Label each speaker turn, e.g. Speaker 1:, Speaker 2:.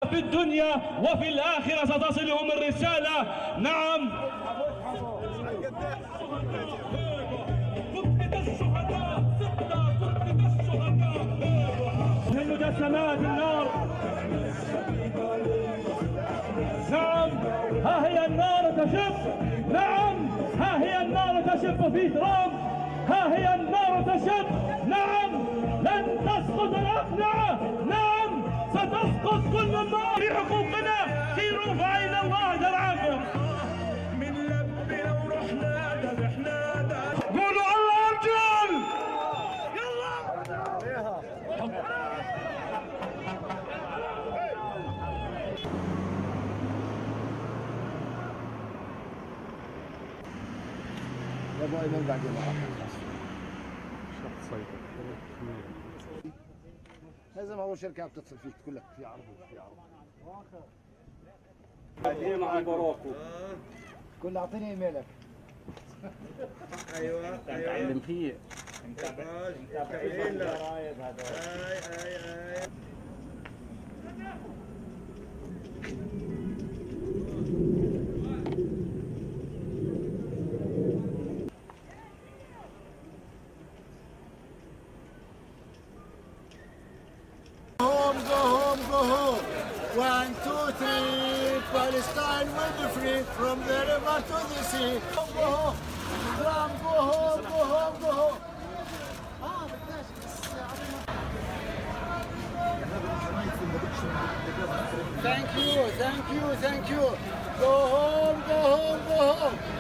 Speaker 1: في الدنيا وفي الآخرة ستصلهم الرسالة. نعم، من مجسمات النار. نعم، ها هي النار تشب. نعم، ها هي النار تشب في ترامب. ها هي النار تشب. نعم، لن تسقط الأقنعة. نعم، ستسقط كل النار في حقوقنا. سيروا فإن الله درعاكم. من لبنا ورحنا ذبحنا. قولوا الله أرجل. يلا.
Speaker 2: يا ابو ايمن بعدين لازم اول شركه بتتصل فيك تقول لك في عرض في عرض.
Speaker 3: بعدين مع البراكو
Speaker 2: قول له اعطيني ايميلك.
Speaker 3: ايوه
Speaker 4: تعلم فيه.
Speaker 3: انت الجرايد هذول. اي
Speaker 2: Go home. 1, 2, 3. Palestine will be free from the river to the sea. Go home. Go home. Thank you. Go home.